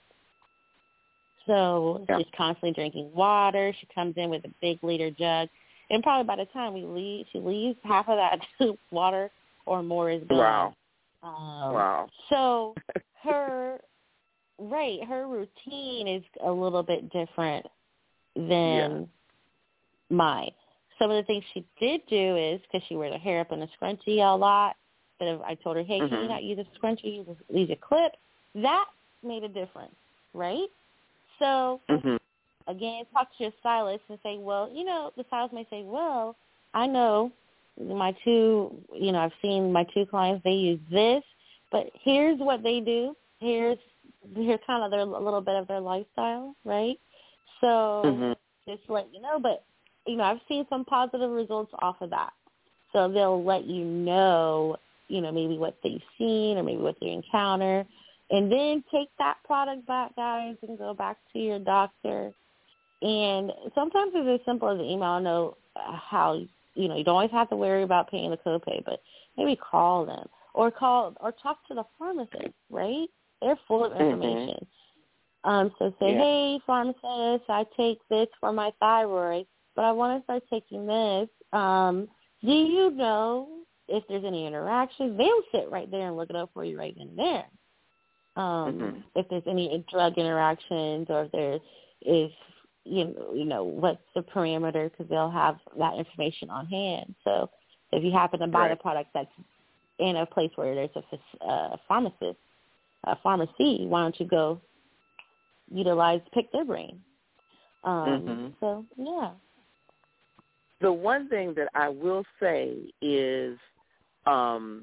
So yeah. She's constantly drinking water. She comes in with a big liter jug, and probably by the time we leave, she leaves half of that water or more is gone. Wow. Um, wow. So her right, her routine is a little bit different than yeah. mine. Some of the things she did do is, because she wears her hair up in a scrunchie a lot, but if I told her, hey, mm-hmm. can you not use a scrunchie, use a, use a clip, that made a difference, right? So, mm-hmm. again, talk to your stylist and say, well, you know, the stylist may say, well, I know my two, you know, I've seen my two clients, they use this, but here's what they do. Here's here's kind of their, a little bit of their lifestyle, right? So mm-hmm. just to let you know, but, you know, I've seen some positive results off of that. So they'll let you know, you know, maybe what they've seen or maybe what they encounter, and then take that product back, guys, and go back to your doctor. And sometimes it's as simple as an email. I know how, you know, you don't always have to worry about paying the copay, but maybe call them or call or talk to the pharmacist, right? They're full of information. Mm-hmm. Um, so say, yeah. hey, pharmacist, I take this for my thyroid, but I want to start taking this. Um, do you know if there's any interactions? They'll sit right there and look it up for you right then and there. Um, mm-hmm. If there's any drug interactions or if there is, you know, you know what's the parameter, because they'll have that information on hand. So if you happen to buy right. the product that's in a place where there's a uh, pharmacist, a pharmacy, why don't you go utilize, pick their brain? Um, mm-hmm. So, yeah. The one thing that I will say is um,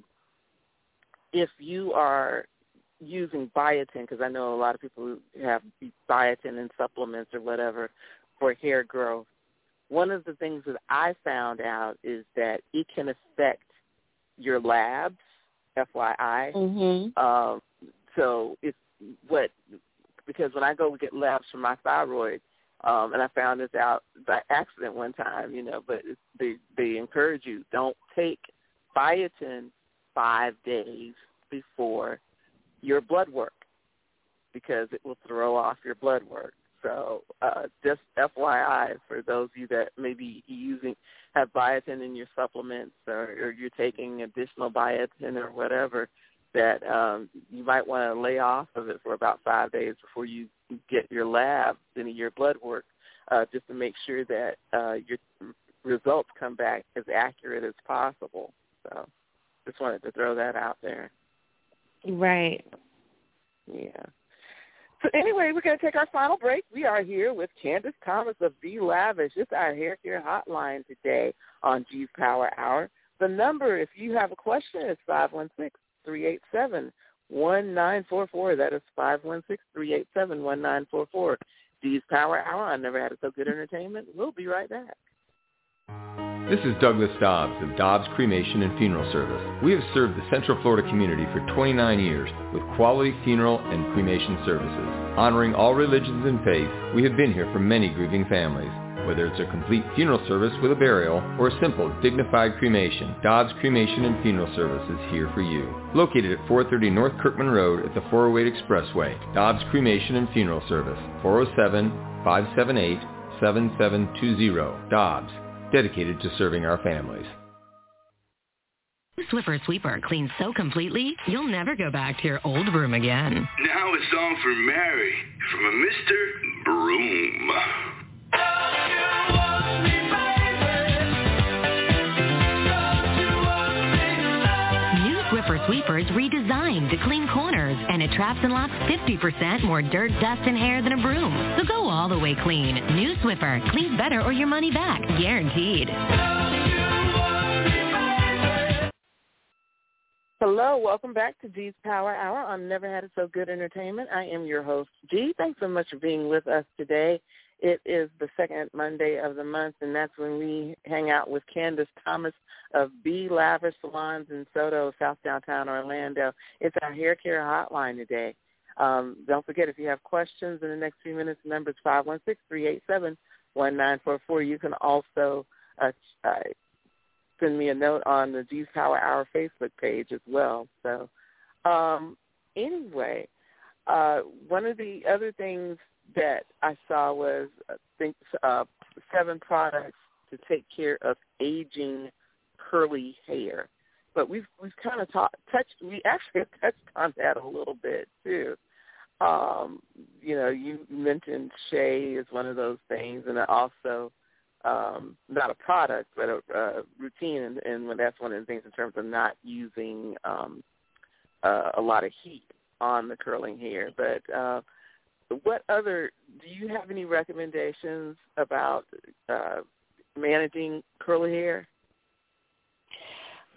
if you are using biotin, because I know a lot of people who have biotin in supplements or whatever for hair growth, one of the things that I found out is that it can affect your labs, F Y I. Mm-hmm. Um, so it's what, because when I go get labs for my thyroid, um, and I found this out by accident one time, you know, but it's, they, they encourage you, don't take biotin five days before your blood work because it will throw off your blood work. So uh, just F Y I for those of you that may be using, have biotin in your supplements or, or you're taking additional biotin or whatever, that um, you might want to lay off of it for about five days before you get your lab, any of your blood work, uh, just to make sure that uh, your results come back as accurate as possible. So just wanted to throw that out there. Right. Yeah. So anyway, we're going to take our final break. We are here with Candace Thomas of Be Lavish. It's our hair care hotline today on G's Power Hour. The number, if you have a question, is five one six, three eight seven, one nine four four. That is five one six, three eight seven, one nine four four. G's Power Hour. I never had it so good entertainment. We'll be right back. This is Douglas Dobbs of Dobbs Cremation and Funeral Service. We have served the Central Florida community for twenty-nine years with quality funeral and cremation services. Honoring all religions and faiths, we have been here for many grieving families. Whether it's a complete funeral service with a burial or a simple, dignified cremation, Dobbs Cremation and Funeral Service is here for you. Located at four thirty North Kirkman Road at the four oh eight Expressway, Dobbs Cremation and Funeral Service, four oh seven, five seven eight, seven seven two zero. Dobbs, dedicated to serving our families. Swiffer Sweeper cleans so completely, you'll never go back to your old broom again. Now it's on for Mary from a Mister Broom. New Swiffer Sweeper is redesigned to clean corners, and it traps and laps fifty percent more dirt, dust, and hair than a broom. So go all the way clean. New Swiffer cleans better or your money back, guaranteed. Hello, welcome back to G's Power Hour on Never Had It So Good Entertainment. I am your host, G. Thanks so much for being with us today. It is the second Monday of the month, and that's when we hang out with Candace Thomas of Be Lavish Salons in Soto, South Downtown Orlando. It's our hair care hotline today. Um, don't forget, if you have questions in the next few minutes, the number is five one six, three eight seven, one nine four four. You can also uh, uh, send me a note on the G's Power Hour Facebook page as well. So um, anyway, uh, one of the other things that I saw was I think uh, seven products to take care of aging curly hair. But we've we've kind of ta- touched. We actually touched on that a little bit too. Um, you know, you mentioned Shea is one of those things, and also um, not a product, but a, a routine, and, and that's one of the things in terms of not using um, uh, a lot of heat on the curling hair. But uh, what other, do you have any recommendations about uh, managing curly hair?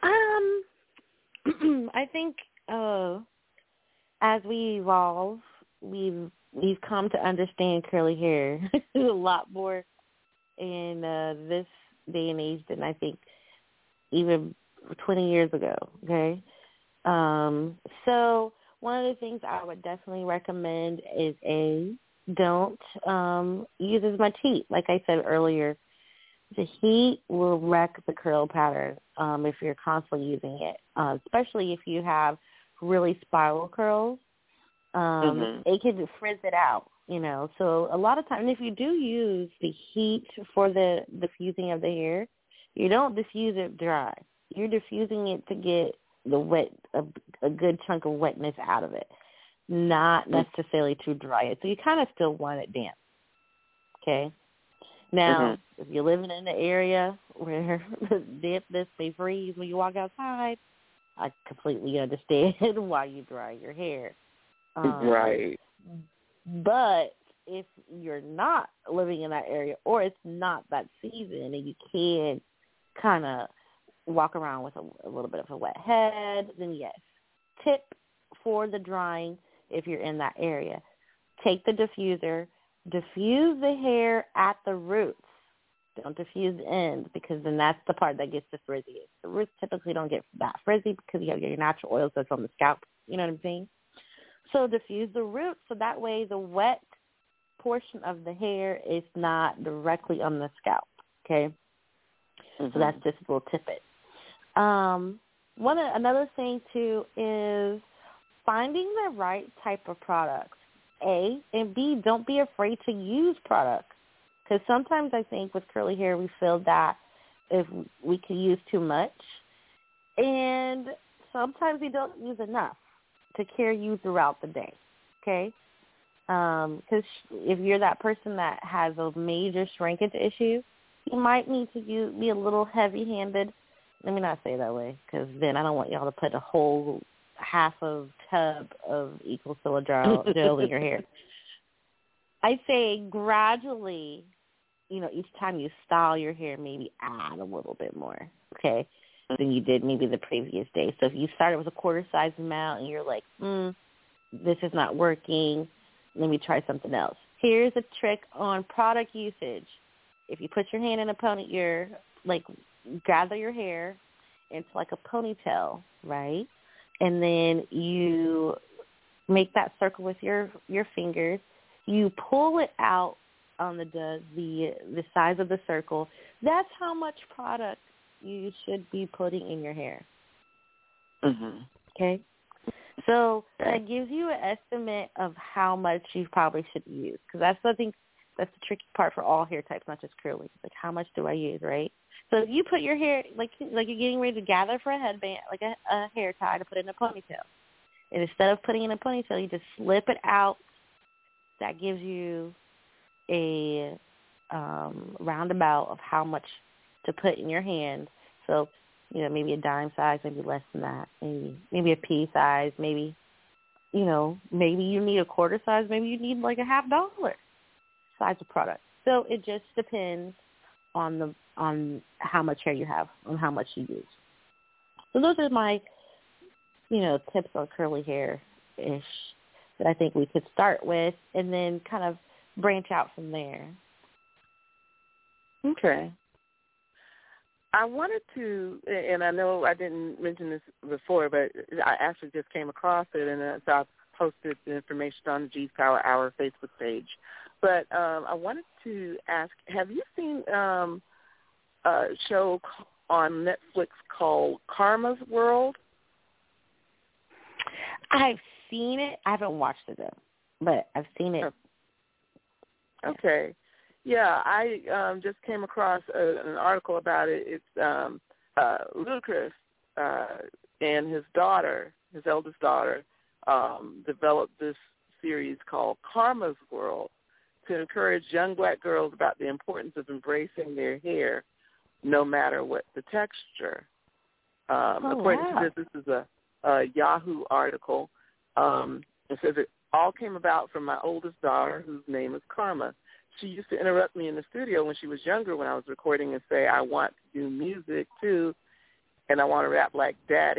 Um, I think uh, as we evolve we've we've come to understand curly hair a lot more in uh, this day and age than I think even twenty years ago. Okay, um, so one of the things I would definitely recommend is a don't um, use as much heat. Like I said earlier, the heat will wreck the curl pattern um, if you're constantly using it, uh, especially if you have really spiral curls. Um, mm-hmm. It can frizz it out, you know. So a lot of times, if you do use the heat for the diffusing of the hair, you don't diffuse it dry. You're diffusing it to get the wet, a, a good chunk of wetness out of it, not necessarily to dry it. So you kind of still want it damp. Okay. Now, mm-hmm. if you're living in an area where the dampness may freeze when you walk outside, I completely understand why you dry your hair. Um, right. But if you're not living in that area or it's not that season and you can kind of walk around with a, a little bit of a wet head, then yes. Tip for the drying if you're in that area. Take the diffuser, diffuse the hair at the roots. Don't diffuse the ends because then that's the part that gets the frizziest. The roots typically don't get that frizzy because you have your natural oils that's on the scalp. You know what I'm saying? So diffuse the roots so that way the wet portion of the hair is not directly on the scalp. Okay? Mm-hmm. So that's just a little tidbit. Um, one another thing too is finding the right type of products. A and B, don't be afraid to use products because sometimes I think with curly hair we feel that if we can use too much, and sometimes we don't use enough to carry you throughout the day. Okay, because um, if you're that person that has a major shrinkage issue, you might need to use, be a little heavy-handed. Let me not say it that way because then I don't want y'all to put a whole half of tub of Equal Celagen gel in your hair. I say gradually, you know, each time you style your hair, maybe add a little bit more, okay, than you did maybe the previous day. So if you started with a quarter size amount and you're like, hmm, this is not working, let me try something else. Here's a trick on product usage. If you put your hand in a pony, you're like gather your hair into like a ponytail, right? And then you make that circle with your, your fingers. You pull it out on the, the the the size of the circle. That's how much product you should be putting in your hair. Mm-hmm. Okay? So that gives you an estimate of how much you probably should use. Because that's, I think, that's the tricky part for all hair types, not just curly. Like, how much do I use, right? So if you put your hair, like like you're getting ready to gather for a headband, like a, a hair tie to put in a ponytail. And instead of putting in a ponytail, you just slip it out. That gives you a um, roundabout of how much to put in your hand. So, you know, maybe a dime size, maybe less than that. Maybe maybe a pea size, maybe, you know, maybe you need a quarter size, maybe you need like a half dollar size of product. So it just depends on the on how much hair you have, on how much you use. So those are my, you know, tips on curly hair-ish that I think we could start with and then kind of branch out from there. Okay. I wanted to, and I know I didn't mention this before, but I actually just came across it, and so I posted the information on the G's Power Hour Facebook page. But um, I wanted to ask, have you seen um, a show on Netflix called Karma's World? I've seen it. I haven't watched it, though, but I've seen it. Okay. Yeah, I um, just came across a, an article about it. It's um, uh, Ludacris uh, and his daughter, his eldest daughter, um, developed this series called Karma's World to encourage young black girls about the importance of embracing their hair, no matter what the texture. Um, oh, according wow. to this, this is a, a Yahoo article. Um, it says it all came about from my oldest daughter, whose name is Karma. She used to interrupt me in the studio when she was younger when I was recording and say, I want to do music too, and I want to rap like Daddy.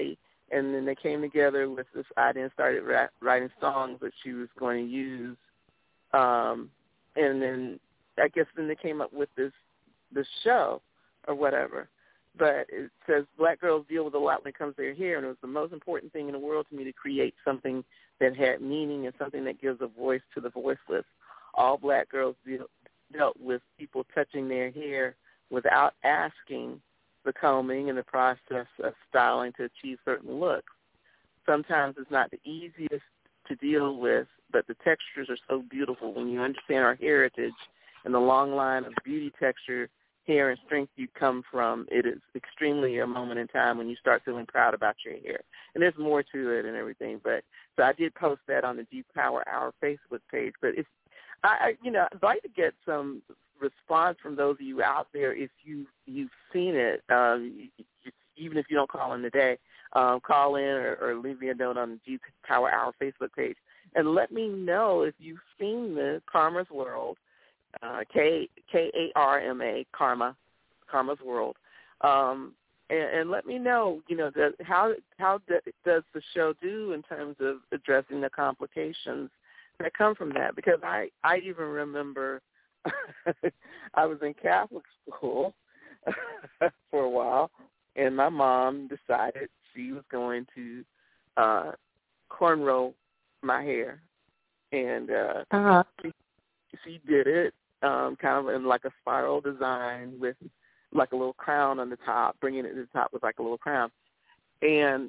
And then they came together with this idea and started ra- writing songs that she was going to use. Um, and then I guess then they came up with this this show or whatever. But it says black girls deal with a lot when it comes to their hair, and it was the most important thing in the world to me to create something that had meaning and something that gives a voice to the voiceless. All black girls deal, dealt with people touching their hair without asking, the combing and the process of styling to achieve certain looks. Sometimes it's not the easiest to deal with, but the textures are so beautiful. When you understand our heritage and the long line of beauty, texture, hair, and strength you come from, it is extremely a moment in time when you start feeling proud about your hair. And there's more to it and everything. But so I did post that on the G Power Hour Facebook page. But it's, I, I you know, I'd like to get some response from those of you out there if you you've seen it. Um, even if you don't call in today, um, call in or, or leave me a note on the G Power Hour Facebook page and let me know if you've seen the Karma's World. Uh, K K A R M A, Karma, Karma's World, um, and, and let me know, you know, the, how how d- does the show do in terms of addressing the complications that come from that? Because I, I even remember I was in Catholic school for a while, and my mom decided she was going to uh, cornrow my hair, and uh, uh-huh. she, she did it. Um, kind of in like a spiral design with like a little crown on the top, bringing it to the top with like a little crown. And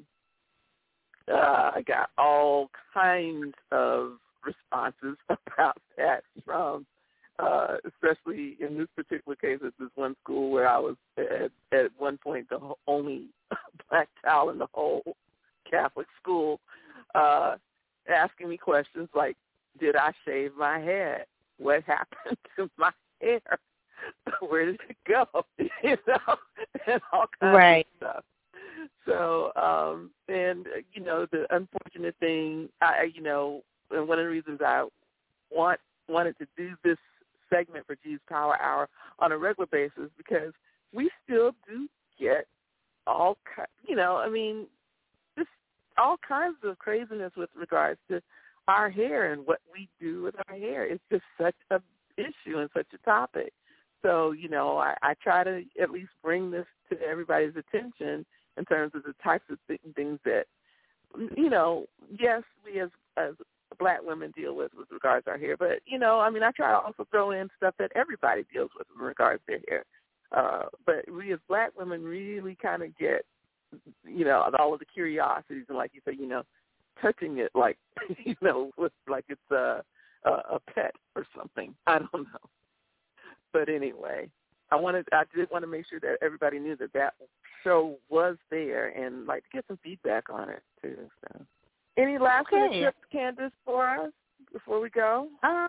uh, I got all kinds of responses about that from, uh, especially in this particular case at this one school where I was at, at one point the only black child in the whole Catholic school, uh, asking me questions like, did I shave my head? What happened to my hair? Where did it go? You know, and all kinds right. of stuff. So, um, and, you know, the unfortunate thing, I, you know, and one of the reasons I want wanted to do this segment for G's Power Hour on a regular basis because we still do get all, you know, I mean, just all kinds of craziness with regards to our hair and what we do with our hair. It's just such a issue and such a topic. So, you know, I, I try to at least bring this to everybody's attention in terms of the types of th- things that, you know, yes, we as as black women deal with with regards to our hair. But, you know, I mean, I try to also throw in stuff that everybody deals with in regards to their hair. Uh, but we as black women really kind of get, you know, all of the curiosities and, like you say, you know, touching it like, you know, with, like it's a, a a pet or something. I don't know. But anyway, I wanted, I did want to make sure that everybody knew that that show was there and like to get some feedback on it too. So, any last okay. minute tips, Candace, for us before we go? Um,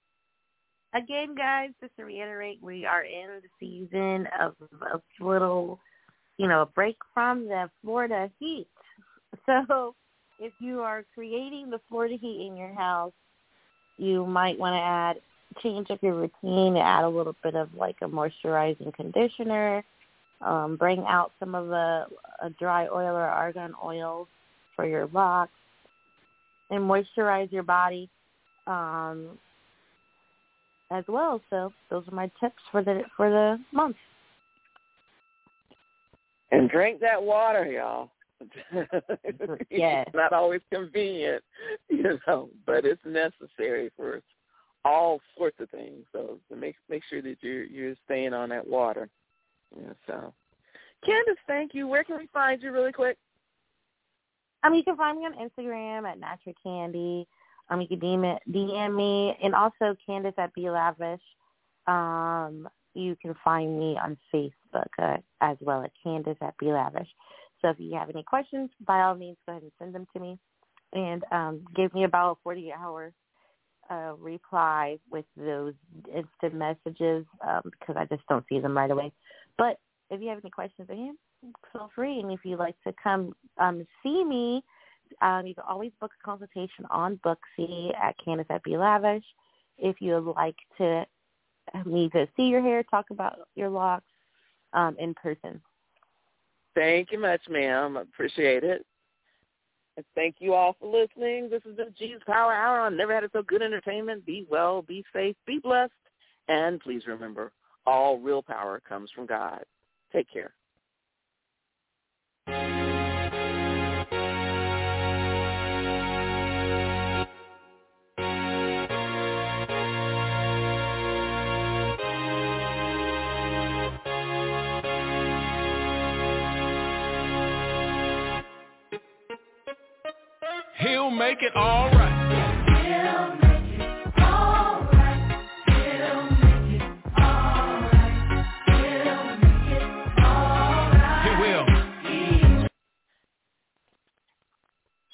again, guys, just to reiterate, we are in the season of a little, you know, a break from the Florida heat. So if you are creating the Florida heat in your house, you might want to add, change up your routine, add a little bit of like a moisturizing conditioner, um, bring out some of the a dry oil or argan oil for your locks, and moisturize your body um, as well. So those are my tips for the for the month. And drink that water, y'all. Yes. It's not always convenient, you know, but it's necessary for all sorts of things. So, so make make sure that you're you're staying on that water. Yeah. So, Candace, thank you. Where can we find you, really quick? Um, you can find me on Instagram at Natural Candy. Um, you can D M, D M me, and also Candace at Be Lavish. Um, you can find me on Facebook uh, as well at Candace at Be Lavish. So if you have any questions, by all means, go ahead and send them to me. And um, give me about a forty-eight hour uh, reply with those instant messages um, because I just don't see them right away. But if you have any questions for him, feel free. And if you'd like to come um, see me, um, you can always book a consultation on Booksy at Candace at Be Lavish. If you would like to me to see your hair, talk about your locks um, in person. Thank you much, ma'am. Appreciate it. And thank you all for listening. This has been G's Power Hour on Never Had It So Good Entertainment. Be well, be safe, be blessed, and please remember, all real power comes from God. Take care. He'll make it all right.